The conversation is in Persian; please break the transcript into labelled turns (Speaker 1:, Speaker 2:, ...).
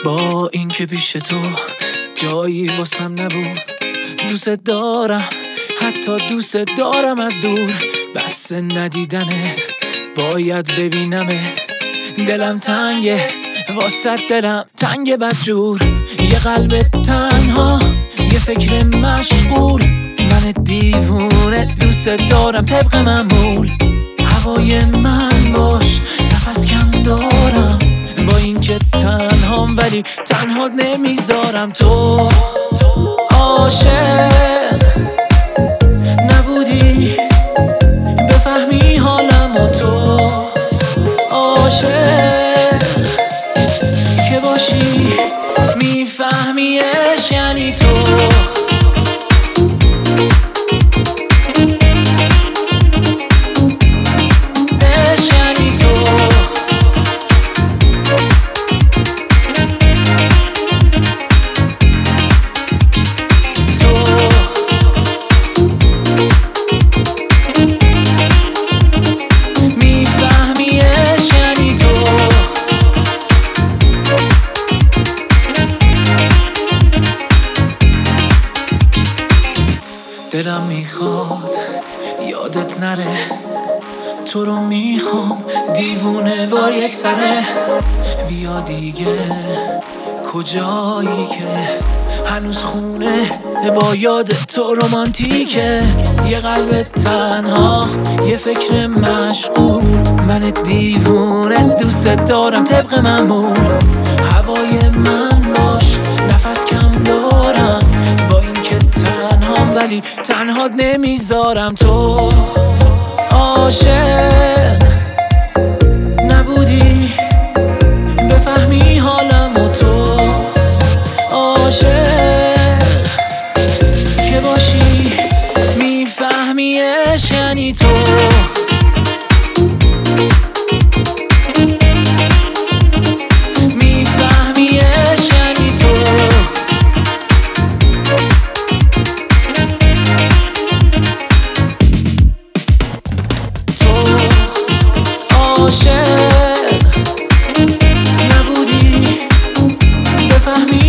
Speaker 1: با اینکه پیش تو جایی واسم نبود، دوست دارم، حتی دوست دارم از دور. بس ندیدنت باید ببینمت، دلم تنگه واسه دلم تنگه بدجور. یه قلب تنها، یه فکر مشغول، من دیوونه دوست دارم طبق معمول. هوای من باش، نفس کم دارم، با اینکه تنهام ولی تنها نمیذارم. تو عاشق نبودی بفهمی حالم، و تو عاشق که باشی میفهمیش یعنی تو. دلم میخواد یادت نره، تو رو میخوام دیوونه وار یک سره. بیا دیگه کجایی که هنوز خونه با یاد تو رومانتیکه. یه قلب تنها، یه فکر مشغول، من دیوونه دوست دارم طبق معمول. هوای من باش، نفس کم دارم، با اینکه تنهام ولی تنها نمیذارم. تو عاشق نبودی بفهمی حالم، و تو عاشق که باشی میفهمیش یعنی تو. عاشق نبودی بفهمی